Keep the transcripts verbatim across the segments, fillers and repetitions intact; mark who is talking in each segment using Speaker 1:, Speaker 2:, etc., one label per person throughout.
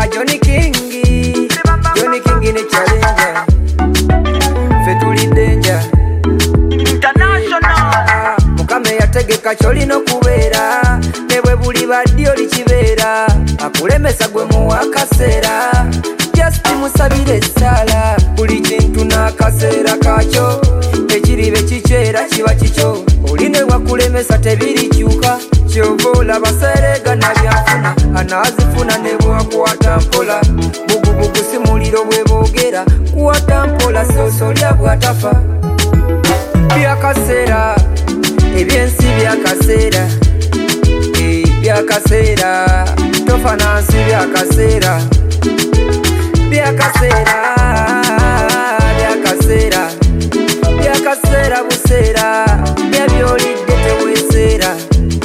Speaker 1: Johnny King, Johnny King ne challenge. Fetuli danger. International. Mukame yategeka cholino kubeera. Nebwe buli baddi oli kibeera. Akulemesa gwe muwakasera. Just musabire sala. Buli kintu n'akaseera kakyo. Ekiribe kikyera kiba kikyo. Oline wakulemesa tebirikyuka. Kyovola baserega na byafuna. Anazifuna ne bwakwata mpola. Bugubugu si muliro bwe boogera. Kuwata mpola sosolya bwatafa. Byakaseera ebyensi byakaseera byakaseera tofanansi byakaseera byakaseera byakaseera byakaseera buseera byebyolidde teweeseera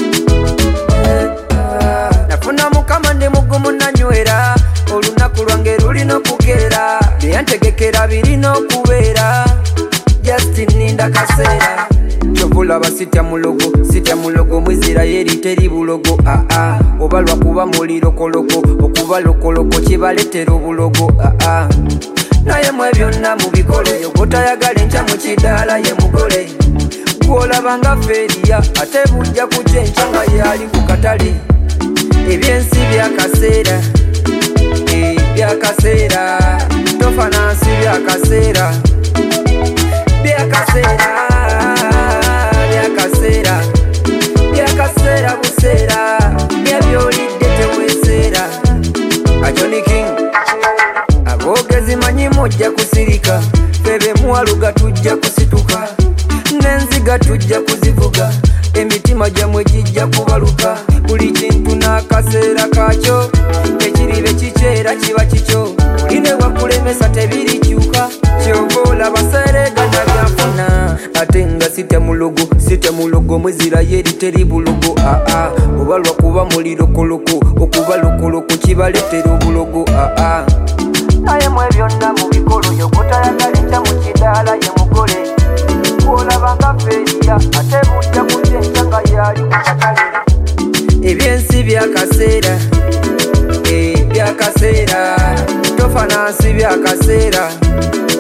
Speaker 1: nafuna mukama ndi mugumu nanywera olunaku lwange lulina okukeera byeyantegekera birina okubeera just ninda kaseera Chovola basitya mulogo sitya mulogo mwizira yeri teri bulogo ah ah obalwa kuba muliro koloko okuba lokoloko kibaletera obulogo ah ah naye mwe byonna mubikole yogotayagala enca mu kidaala ye mugole gwolabanga feriya ate bujja kucenca nga yali ku katale ebyensi byakaseera byakaseera tofanansi byakaseera byakaseera byakaseera byakaseera buseera byebyolidde teweeseera Johnny King aboogezi manyi mujja kusirika febe muwaluga tujja kusituka n'enziga tujja kuzivuga emitima gyamwe gijja kubaluka buli kintu n'akaseera kakyo ekiribe kikyera kiba kikyo oline wakulemesa tebirikyuka kyovola baserega na byafuna ate nga sitya mulogo sitya mulogo mwezira yeri teri bulogo ah ah obalwa kuba muliro koloko okuba lokoloko kibaletera obulogo ah ah naye mwe byonna mu bikolo yogotayagala enca mu kidaala ye mugole gwolabanga feriya ate bujja kucenca nga yali ku katale ebyensi byakaseera byakaseera tofanansi byakaseera